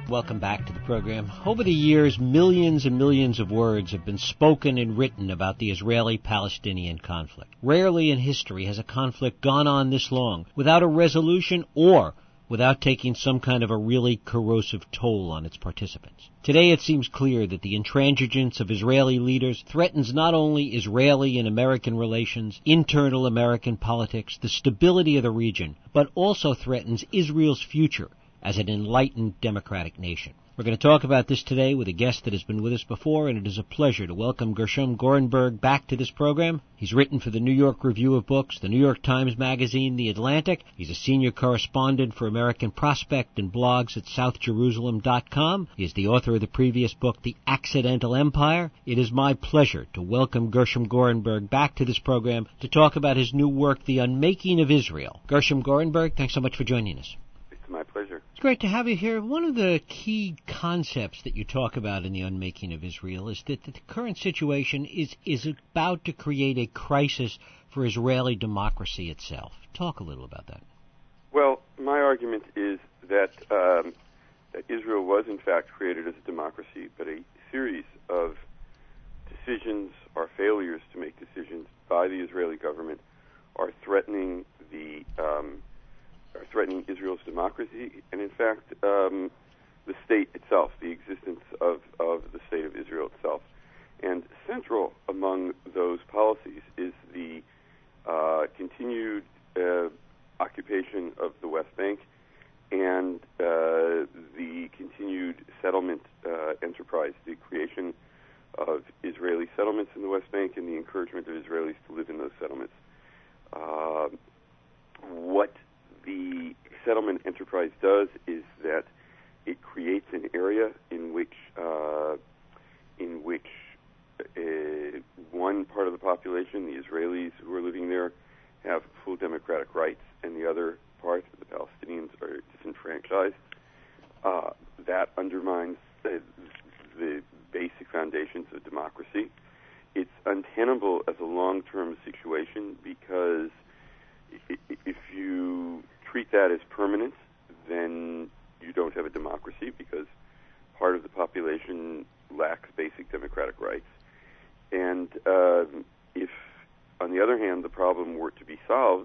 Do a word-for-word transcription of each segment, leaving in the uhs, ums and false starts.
Welcome back to the program. Over the years, millions and millions of words have been spoken and written about the Israeli-Palestinian conflict. Rarely in history has a conflict gone on this long without a resolution or without taking some kind of a really corrosive toll on its participants. Today it seems clear that the intransigence of Israeli leaders threatens not only Israeli and American relations, internal American politics, the stability of the region, but also threatens Israel's future as an enlightened democratic nation. We're going to talk about this today with a guest that has been with us before, and it is a pleasure to welcome Gershom Gorenberg back to this program. He's written for the New York Review of Books, the New York Times Magazine, The Atlantic. He's a senior correspondent for American Prospect and blogs at south jerusalem dot com. He is the author of the previous book, The Accidental Empire. It is my pleasure to welcome Gershom Gorenberg back to this program to talk about his new work, The Unmaking of Israel. Gershom Gorenberg, thanks so much for joining us. My pleasure. It's great to have you here. One of the key concepts that you talk about in The Unmaking of Israel is that the current situation is, is about to create a crisis for Israeli democracy itself. Talk a little about that. Well, my argument is that, um, that Israel was in fact created as a democracy, but a series of decisions or failures to make decisions by the Israeli government are threatening the um, are threatening Israel's democracy, and in fact, um, the state itself, the existence of, of the state of Israel itself. And central among those policies is the uh, continued uh, occupation of the West Bank and uh, the continued settlement uh, enterprise, the creation of Israeli settlements in the West Bank and the encouragement of Israelis to live in those settlements. Uh, what the settlement enterprise does is that it creates an area in which uh, in which uh, one part of the population, the Israelis who are living there, have full democratic rights, and the other part, the Palestinians, are disenfranchised. Uh, that undermines the, the basic foundations of democracy. It's untenable as a long-term situation because if you treat that as permanent, then you don't have a democracy because part of the population lacks basic democratic rights. And uh, if, on the other hand, the problem were to be solved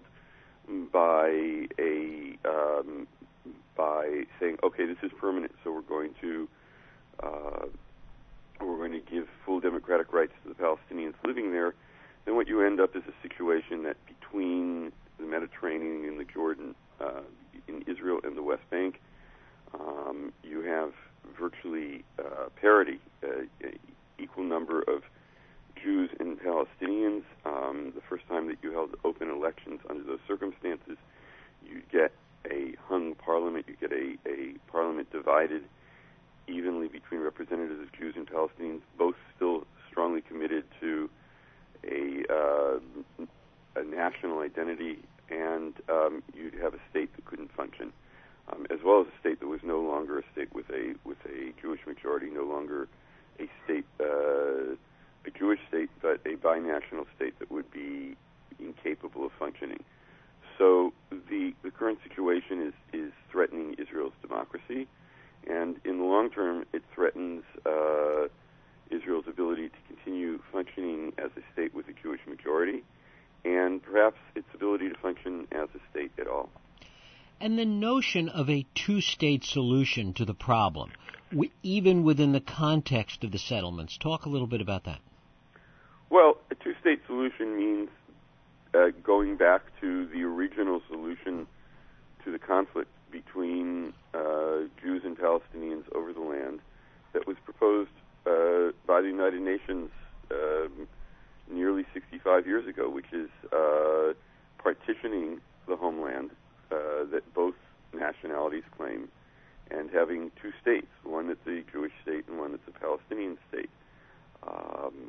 by a um, by saying, okay, this is permanent, so we're going to uh, we're going to give full democratic rights to the Palestinians living there, then what you end up is a situation that between the Mediterranean and the Jordan, uh, in Israel and the West Bank, um, you have virtually uh, parity, uh, equal number of Jews and Palestinians. Um, the first time that you held open elections under those circumstances, you get a hung parliament, you get a, a parliament divided evenly between representatives of Jews and Palestinians, both still strongly committed to a uh, a national identity, and um, you'd have a state that couldn't function, um, as well as a state that was no longer a state with a with a Jewish majority, no longer a state, uh, a Jewish state, but a binational state that would be incapable of functioning. So the the current situation is is threatening Israel's democracy, and in the long term, it threatens uh, Israel's ability to continue functioning as a state with a Jewish majority, and perhaps its ability to function as a state at all. And the notion of a two-state solution to the problem, we, even within the context of the settlements, talk a little bit about that. Well, a two-state solution means uh, going back to the original solution to the conflict between uh, Jews and Palestinians over the land that was proposed uh, by the United Nations uh, nearly sixty-five years ago, which is uh, partitioning the homeland uh, that both nationalities claim and having two states, one that's a Jewish state and one that's a Palestinian state. Um,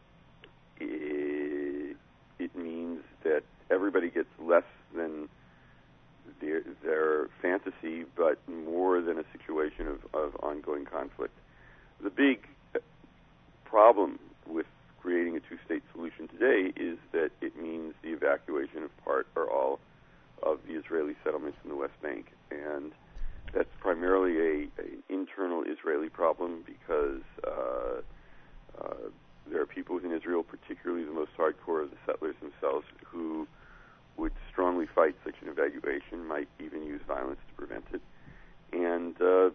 it, it means that everybody gets less than their, their fantasy, but more than a situation of, of ongoing conflict. The big problem with creating a two-state solution today is that it means the evacuation of part or all of the Israeli settlements in the West Bank. And that's primarily a, an internal Israeli problem because uh, uh, there are people within Israel, particularly the most hardcore of the settlers themselves, who would strongly fight such an evacuation, might even use violence to prevent it. And uh,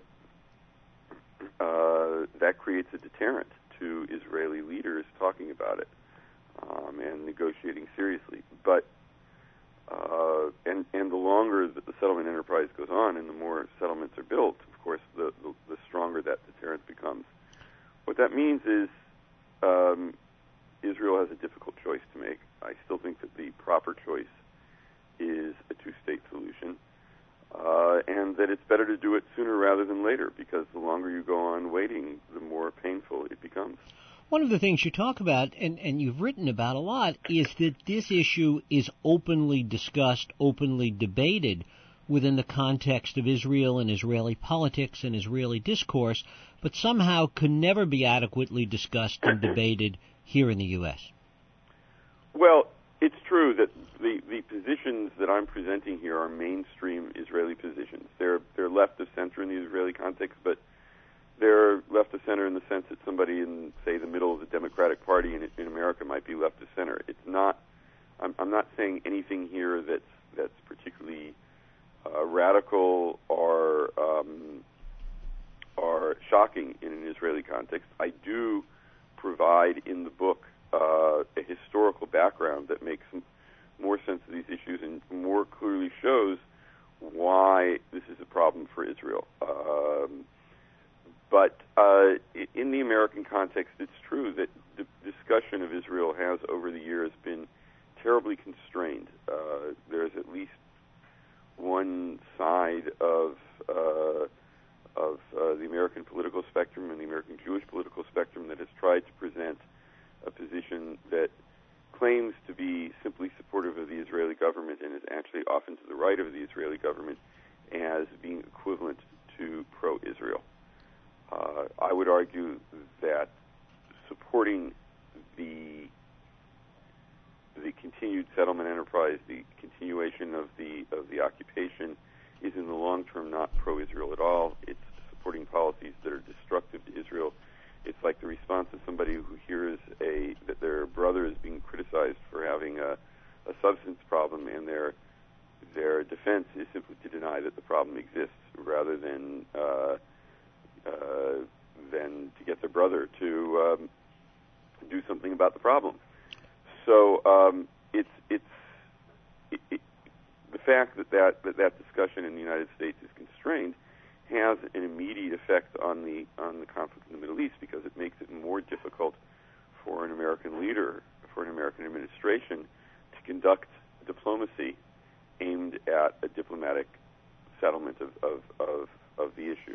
uh, that creates a deterrent to Israeli leaders talking about it um, and negotiating seriously. But uh, and and the longer that the settlement enterprise goes on, and the more settlements are built, of course, the the, the stronger that deterrent becomes. What that means is um, Israel has a difficult choice to make. I still think that the proper choice is a two-state solution, uh, and that it's better to do it sooner rather than later, because the longer you go on waiting, the more painful it becomes. One of the things you talk about, and, and you've written about a lot, is that this issue is openly discussed, openly debated within the context of Israel and Israeli politics and Israeli discourse, but somehow could never be adequately discussed and debated here in the U S. Well, it's true that the, the positions that I'm presenting here are mainstream Israeli positions. They're they're left of center in the Israeli context, but they're left of center in the sense that somebody in, say, the middle of the Democratic Party in, in America might be left of center. It's not. I'm, I'm not saying anything here that's that's particularly uh, radical or um, or shocking in an Israeli context. I do provide in the book uh, a historical background that makes more sense of these issues and more clearly shows why this is a problem for Israel. Um, but uh, in the American context, it's true that the discussion of Israel has, over the years, been terribly constrained. Uh, there's at least one side of uh, of uh, the American political spectrum and the American Jewish political spectrum that has tried to present a position that claims to be simply supportive of the Israeli government and is actually often to the right of the Israeli government as being equivalent to pro-Israel. Uh, I would argue that supporting the the continued settlement enterprise, the continuation of the of the occupation, is in the long term not pro-Israel at all. It's supporting policies that are destructive to Israel. It's like the response of somebody who hears a that their brother is being criticized for having a, a substance problem, and their their defense is simply to deny that the problem exists, rather than uh, uh, than to get their brother to um, do something about the problem. So um, it's it's it, it, the fact that that, that that discussion in the United States is constrained has an immediate effect on the on the conflict in the Middle East, because it makes it more difficult for an American leader, for an American administration, to conduct diplomacy aimed at a diplomatic settlement of, of, of, of the issue.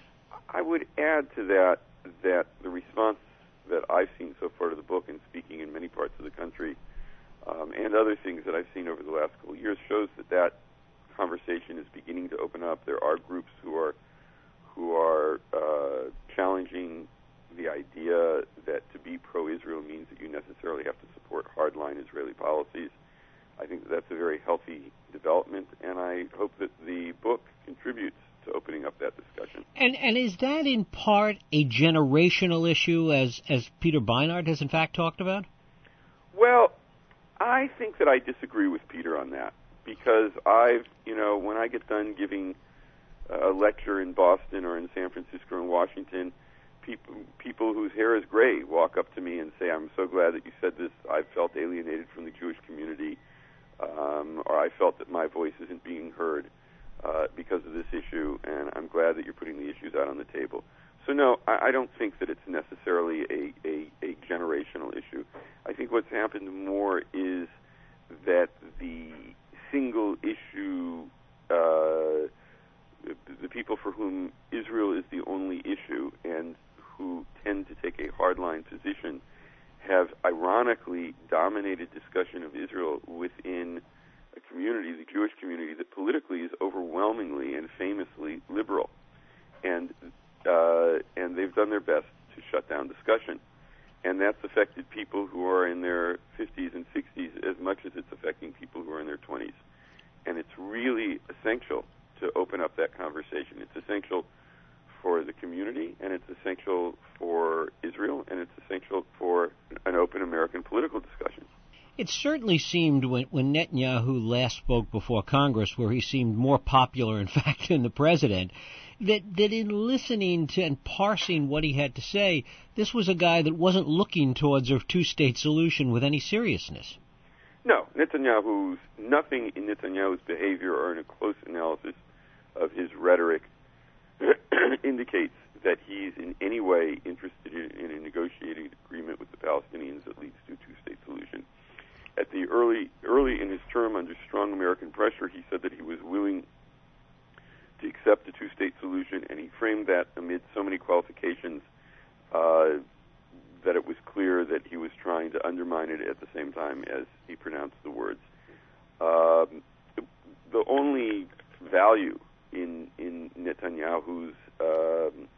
I would add to that that the response that I've seen so far to the book, and speaking in many parts of the country, um, and other things that I've seen over the last couple of years, shows that that conversation is beginning to open up. There are groups who are who are uh, challenging the idea that to be pro-Israel means that you necessarily have to support hardline Israeli policies. I think that that's a very healthy development, and I hope that the book contributes to opening up that discussion. And and is that in part a generational issue, as as Peter Beinart has in fact talked about? Well, I think that I disagree with Peter on that, because I've, you know, when I get done giving a lecture in Boston or in San Francisco or in Washington, people people whose hair is gray walk up to me and say, "I'm so glad that you said this. I felt alienated from the Jewish community, um, or I felt that my voice isn't being heard uh, because of this issue, and I'm glad that you're putting the issues out on the table." So no, I, I don't think that it's necessarily a, a, a generational issue. I think what's happened more is that the single issue, uh, the people for whom Israel is the only issue and who tend to take a hardline position, have ironically dominated discussion of Israel within a community, the Jewish community, that politically is overwhelmingly and famously liberal. And uh, and they've done their best to shut down discussion. And that's affected people who are in their fifties and sixties as much as it's affecting people who are in their twenties. And it's really essential to open up that conversation. It's essential for the community, and it's essential for Israel, and it's essential for an open American political discussion. It certainly seemed when, when Netanyahu last spoke before Congress, where he seemed more popular, in fact, than the president, that, that in listening to and parsing what he had to say, this was a guy that wasn't looking towards a two-state solution with any seriousness. No, Netanyahu's, nothing in Netanyahu's behavior or in a close analysis of his rhetoric indicates that he's in any way interested in, in a negotiated agreement with the Palestinians that leads to a two-state solution. At the early, early in his term, under strong American pressure, he said that he was willing to accept a two-state solution, and he framed that amid so many qualifications uh, that it was clear that he was trying to undermine it at the same time as he pronounced the words. Um, the, the only value in, in Netanyahu's um,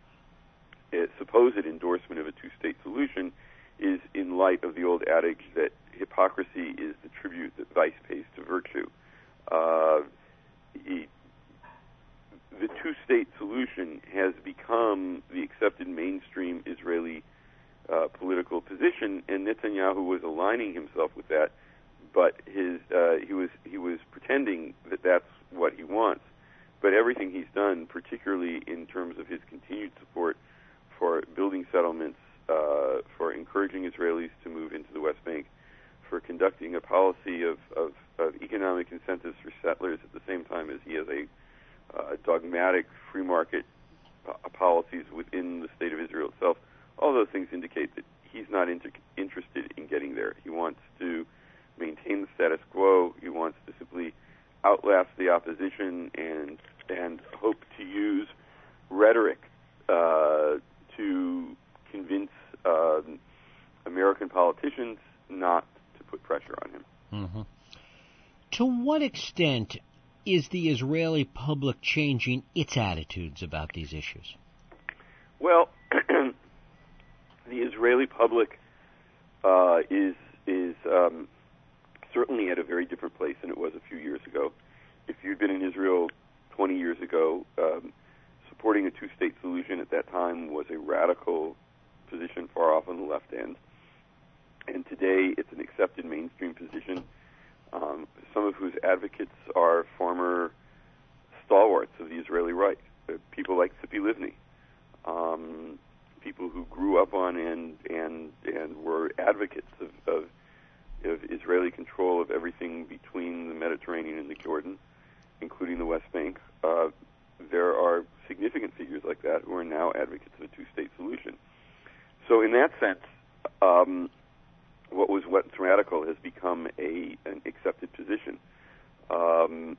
supposed endorsement of a two-state solution is in light of the old adage that hypocrisy is the tribute that vice pays to virtue. Uh, he, the two-state solution has become the accepted mainstream Israeli uh, political position, and Netanyahu was aligning himself with that, but his uh, he was he was pretending that that's what he wants. But everything he's done, particularly in terms of his continued support for building settlements, uh, for encouraging Israelis to move into the West Bank, for conducting a policy of, of, of economic incentives for settlers at the same time as he has a uh, dogmatic free market uh, policies within the state of Israel itself, all those things indicate that he's not inter- interested in getting there. He wants to maintain the status quo. He wants to simply outlast the opposition and and hope to use rhetoric uh, to convince uh, American politicians not to put pressure on him. Mm-hmm. To what extent is the Israeli public changing its attitudes about these issues? Well, the Israeli public uh, is is um, certainly at a very different place than it was a few years ago. If you'd been in Israel twenty years ago, um, supporting a two-state solution at that time was a radical position far off on the left end. And today it's an accepted mainstream position, um, some of whose advocates are former stalwarts of the Israeli right, uh, people like Tzipi Livni, um, people who grew up on and and and were advocates of, of of Israeli control of everything between the Mediterranean and the Jordan, including the West Bank. Uh, there are significant figures like that who are now advocates of a two-state solution. So in that sense, um, what was once radical has become a an accepted position. Um,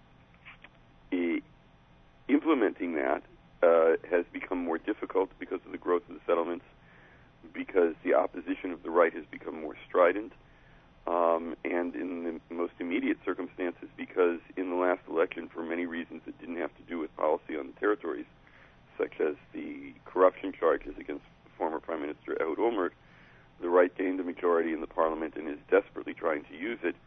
e- implementing that uh, has become more difficult because of the growth of the settlements, because the opposition of the right has become more strident, um, and in the most immediate circumstances, because in the last election, for many reasons that didn't have to do with policy on the territories, such as the corruption charges against former Prime Minister Ehud Olmert, the right gained a majority in the parliament and is desperately trying to use it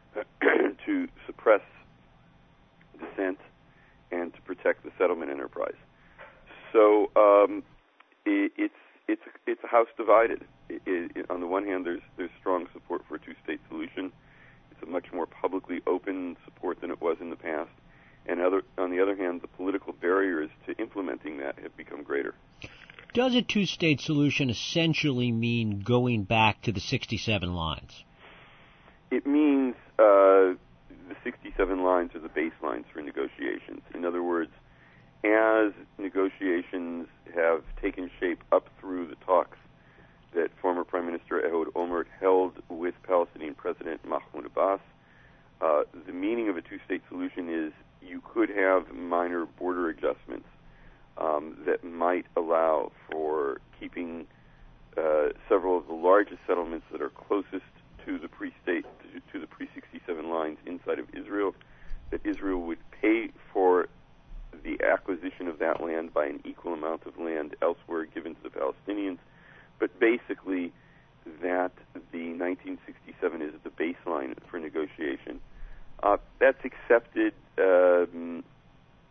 to suppress dissent and to protect the settlement enterprise. So um, it, it's it's it's a house divided. It, it, on the one hand, there's there's strong support for a two-state solution. It's a much more publicly open support than it was in the past. And other, on the other hand, the political barriers to implementing that have become greater. Does a two-state solution essentially mean going back to the sixty-seven lines? It means uh, the sixty-seven lines are the baselines for negotiations. In other words, as negotiations have taken shape up through the talks that former Prime Minister Ehud Olmert held with Palestinian President Mahmoud Abbas, uh, the meaning of a two-state solution is you could have minor border adjustments um, that might allow for keeping uh, several of the largest settlements that are closest to the pre-state, to, to the pre-sixty-seven lines inside of Israel, that Israel would pay for the acquisition of that land by an equal amount of land elsewhere given to the Palestinians, but basically that the nineteen sixty-seven is the baseline for negotiation. Uh, that's accepted um,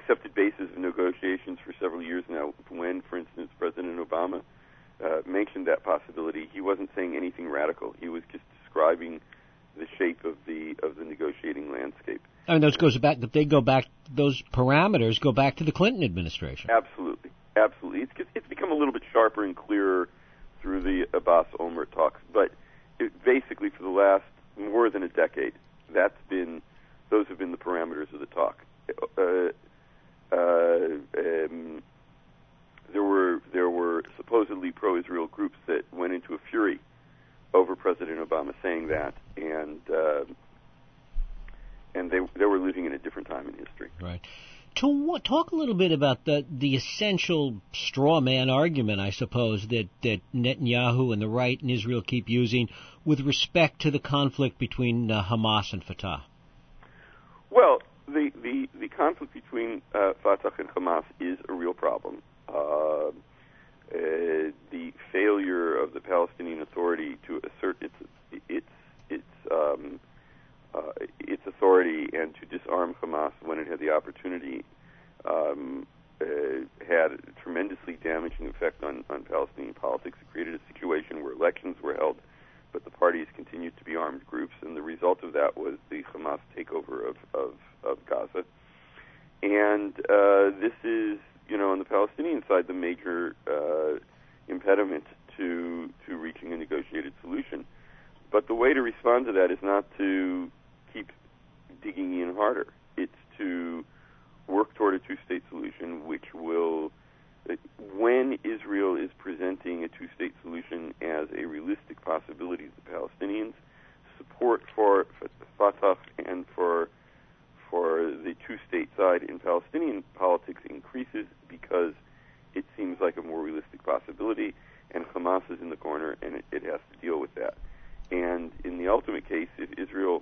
accepted basis of negotiations for several years now. When, for instance, President Obama uh, mentioned that possibility, he wasn't saying anything radical. He was just describing the shape of the of the negotiating landscape. And those goes back. They go back. Those parameters go back to the Clinton administration. Absolutely, absolutely. It's it's become a little bit sharper and clearer through the Abbas-Olmert talks, but it, basically for the last more than a decade, that's been those have been the parameters of the talk. Uh, uh, um, there were there were supposedly pro-Israel groups that went into a fury over President Obama saying that, and uh, and they they were living in a different time in history. Right. To what, talk a little bit about the the essential straw man argument, I suppose, that, that Netanyahu and the right in Israel keep using with respect to the conflict between uh, Hamas and Fatah. Well, the the, the conflict between uh, Fatah and Hamas is a real problem. Uh, Uh, the failure of the Palestinian Authority to assert its its its um, uh, its authority and to disarm Hamas when it had the opportunity um, uh, had a tremendously damaging effect on, on Palestinian politics. It created a situation where elections were held, but the parties continued to be armed groups, and the result of that was the Hamas takeover of of, of Gaza. And uh, this is, you know, on the Palestinian side, the major uh, impediment to to reaching a negotiated solution. But the way to respond to that is not to keep digging in harder. It's to work toward a two-state solution, which will, when Israel is presenting a two-state solution as a realistic possibility to the Palestinians, support for Fatah and for for the two-state side in Palestinian politics increases because it seems like a more realistic possibility, and Hamas is in the corner, and it, it has to deal with that. And in the ultimate case, if Israel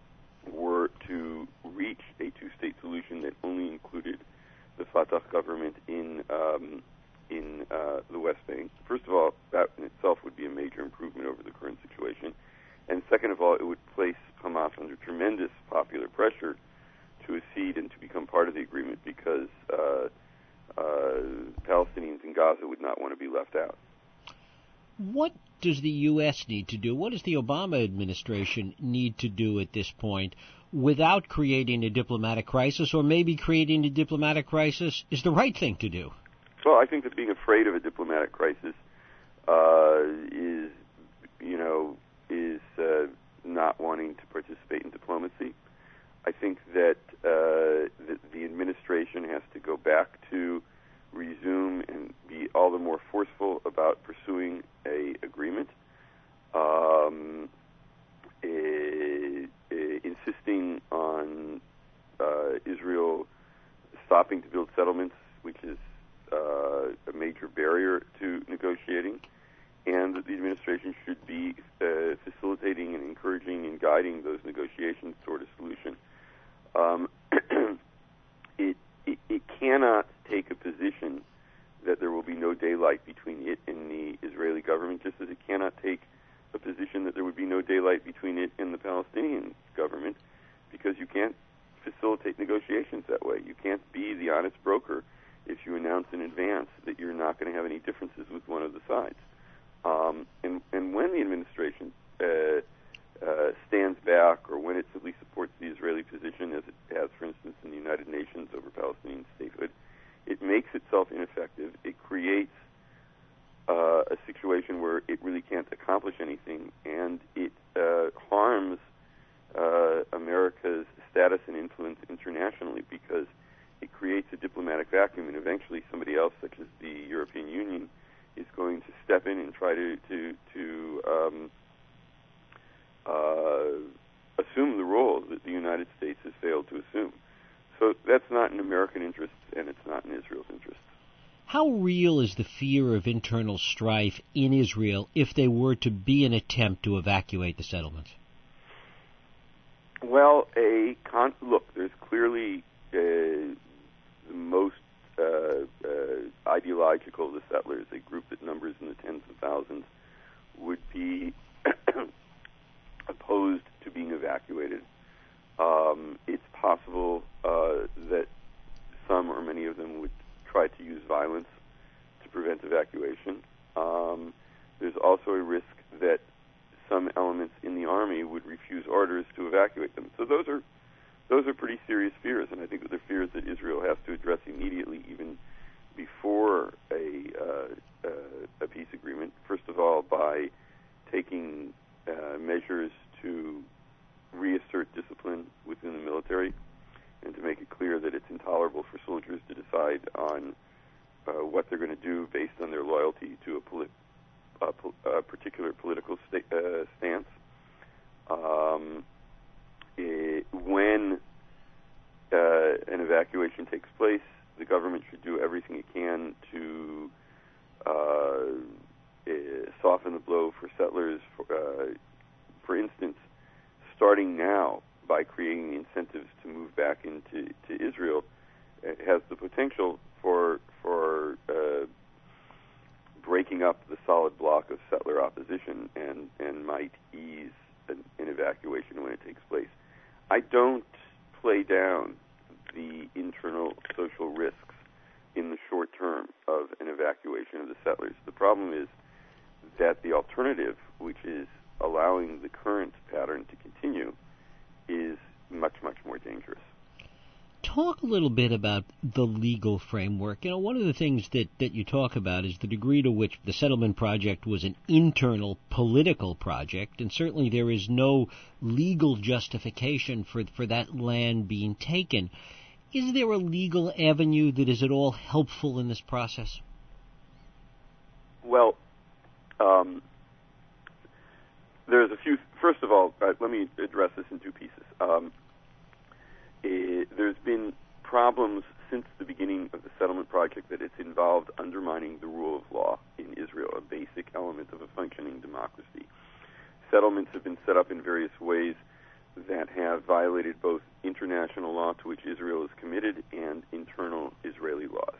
were to reach a two-state solution that only included the Fatah government in um, in uh, the West Bank, first of all, that in itself would be a major improvement over the current situation. And second of all, it would place Hamas under tremendous popular pressure to accede and to become part of the agreement because uh, uh, Palestinians in Gaza would not want to be left out. What does the U S need to do? What does the Obama administration need to do at this point without creating a diplomatic crisis, or maybe creating a diplomatic crisis is the right thing to do? Well, I think that being afraid of a diplomatic crisis uh, is, you know, is uh, not wanting to participate in diplomacy. I think that uh, the, the administration has to go back to resume and be all the more forceful about pursuing a agreement, um, a, a, insisting on uh, Israel stopping to build settlements, which is uh, a major barrier to negotiating, and that the administration should be uh, facilitating and encouraging and guiding those negotiations toward a solution. Um, it, it it cannot take a position that there will be no daylight between it and the Israeli government, just as it cannot take a position that there would be no daylight between it and the Palestinian government, because you can't facilitate negotiations that way. You can't be the honest broker if you announce in advance that you're not going to have any differences with one of the sides. Um, and, and when the administration uh, uh, stands back, or when it simply supports the Israeli position, as it has, for instance, in the United Nations over Palestinian statehood, it makes itself ineffective. It creates uh, a situation where it really can't accomplish anything, and it uh, harms uh, America's status and influence internationally, because it creates a diplomatic vacuum, and eventually somebody else, such as the European Union, is going to step in and try to to, to um, uh, assume the role that the United States has failed to assume. So that's not in American interests, and it's not in Israel's interests. How real is the fear of internal strife in Israel if there were to be an attempt to evacuate the settlements? Well, a con- look, there's clearly uh, the most uh, uh, ideological of the settlers, a group that numbers in the tens of thousands, would be opposed to being evacuated. Um, it's possible uh, that some of them would try to use violence to prevent evacuation. Um, there's also a risk that some elements in the army would refuse orders to evacuate them. So those are those are pretty serious fears, and I think that they're fears that Israel has to address immediately, even before a, uh, uh, a peace agreement. First of all, by taking uh, measures to reassert discipline within the military and to make it clear that it's intolerable for soldiers to decide on uh, what they're going to do based on their loyalty to a, polit- a, po- a particular political sta- uh, stance. Um, it, when uh, an evacuation takes place, the government should do everything it can to uh, uh, soften the blow for settlers. For, uh, for instance, starting now by creating incentives to move back into to Israel, it has the potential for for uh, breaking up the solid block of settler opposition and, and might ease an, an evacuation when it takes place. I don't play down the internal social risks in the short term of an evacuation of the settlers. The problem is that the alternative, which is allowing the current pattern to continue, is much, much more dangerous. Talk a little bit about the legal framework. You know, one of the things that, that you talk about is the degree to which the settlement project was an internal political project, and certainly there is no legal justification for, for that land being taken. Is there a legal avenue that is at all helpful in this process? Well, um, there's a few. First of all, uh, let me address this in two pieces. Um, it, there's been problems since the beginning of the settlement project that it's involved undermining the rule of law in Israel, a basic element of a functioning democracy. Settlements have been set up in various ways that have violated both international law to which Israel is committed and internal Israeli laws.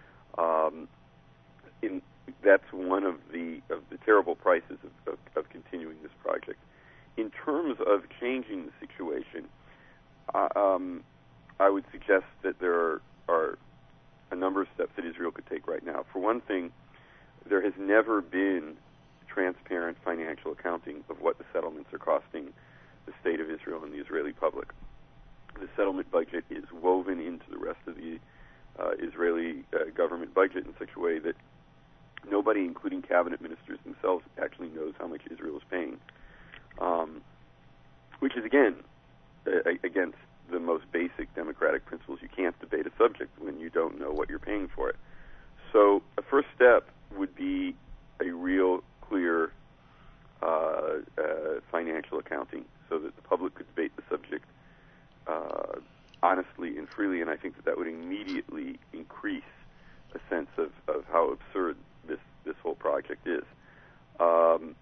Um, in, that's one of the of the terrible prices of, of, of continuing this project. In terms of changing the situation, uh, um, I would suggest that there are, are a number of steps that Israel could take right now. For one thing, there has never been transparent financial accounting of what the settlements are costing the state of Israel and the Israeli public. The settlement budget is woven into the rest of the uh, Israeli uh, government budget in such a way that nobody, including cabinet ministers themselves, actually knows how much Israel is paying, um, which is, again, uh, against the most basic democratic principles. You can't debate a subject when you don't know what you're paying for it. So a first step would be a real, clear uh, uh, financial accounting so that the public could debate the subject uh, honestly and freely, and I think that that would immediately increase a sense of, of how absurd this, this whole project is. Um,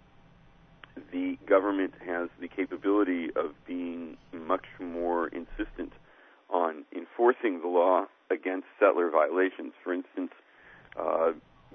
the government has the capability of being much more insistent on enforcing the law against settler violations. For instance, uh,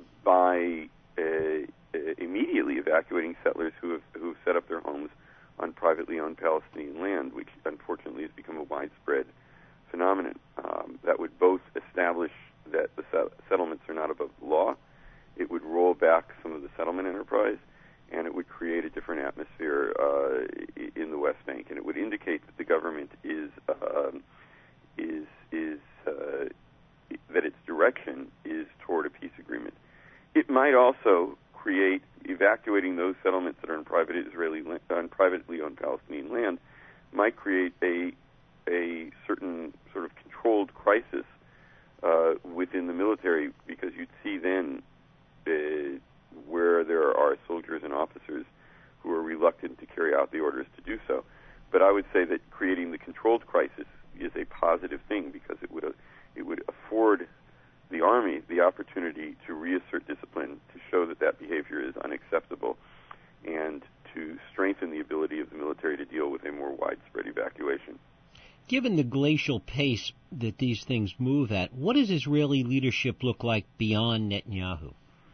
by uh, immediately evacuating settlers who have, who have set up their homes on privately owned Palestinian land, which unfortunately has become a widespread phenomenon. Um, that would both establish that the set- settlements are not above the law, it would roll back some of the settlement enterprise, and it would create a different atmosphere uh, in the West Bank, and it would indicate that the government is uh, is is uh, that its direction is toward a peace agreement. It might also create evacuating those settlements that are on private Israeli on privately owned Palestinian land might create a a certain sort of controlled crisis uh, within the military, because you'd see then uh, where there are soldiers and officers who are reluctant to carry out the orders to do so. But I would say that creating the controlled crisis is a positive thing, because it would uh, it would afford the Army the opportunity to reassert discipline, to show that that behavior is unacceptable, and to strengthen the ability of the military to deal with a more widespread evacuation. Given the glacial pace that these things move at, what does Israeli leadership look like beyond Netanyahu?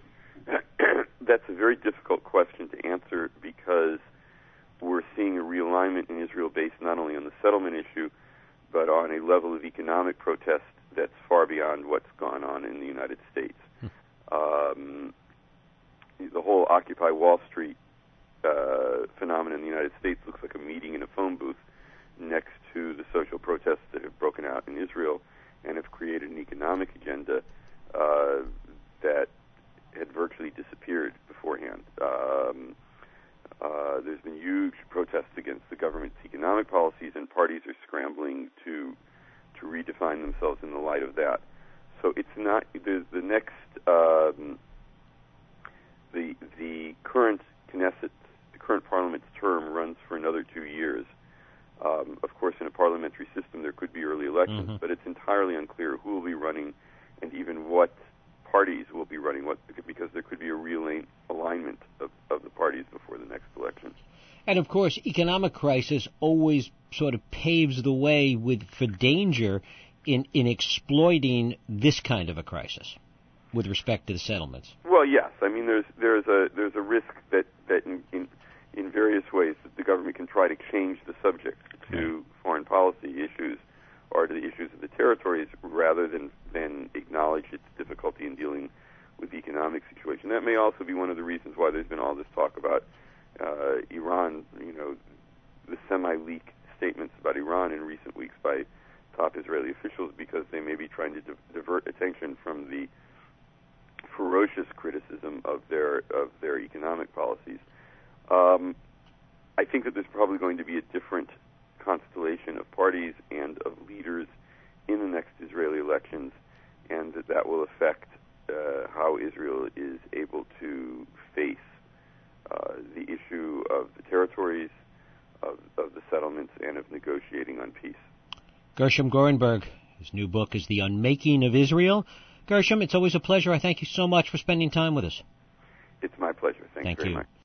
That's a very difficult question to answer, because we're seeing a realignment in Israel based not only on the settlement issue, but on a level of economic protest that's far beyond what's gone on in the United States. Um, the whole Occupy Wall Street uh, phenomenon in the United States looks like a meeting in a phone booth next to the social protests that have broken out in Israel and have created an economic agenda uh, that had virtually disappeared beforehand. Um, uh, there's been huge protests against the government's economic policies, and parties are scrambling to to redefine themselves in the light of that. So it's not the, the next um, the the current Knesset, the current Parliament's term runs for another two years. Um, of course, in a parliamentary system, there could be early elections, mm-hmm. but it's entirely unclear who will be running and even what parties will be running, what because there could be a real alignment of, of the parties before the next election. And, of course, economic crisis always sort of paves the way with for danger in, in exploiting this kind of a crisis with respect to the settlements. Well, yes. I mean, there's there's a there's a risk that, that in, in in various ways that the government can try to change the subject to right. foreign policy issues or to the issues of the territories rather than, than acknowledge its difficulty in dealing with the economic situation. That may also be one of the reasons why there's been all this talk about uh, Iran, you know, the semi-leak statements about Iran in recent weeks by top Israeli officials, because they may be trying to di- divert attention from the ferocious criticism of their of their economic policies. Um, I think that there's probably going to be a different constellation of parties and of leaders in the next Israeli elections, and that that will affect uh, how Israel is able to face uh, the issue of the territories, of, of the settlements, and of negotiating on peace. Gershom Gorenberg, his new book is The Unmaking of Israel. Gershom, it's always a pleasure. I thank you so much for spending time with us. It's my pleasure. Thank, thank you very you. much.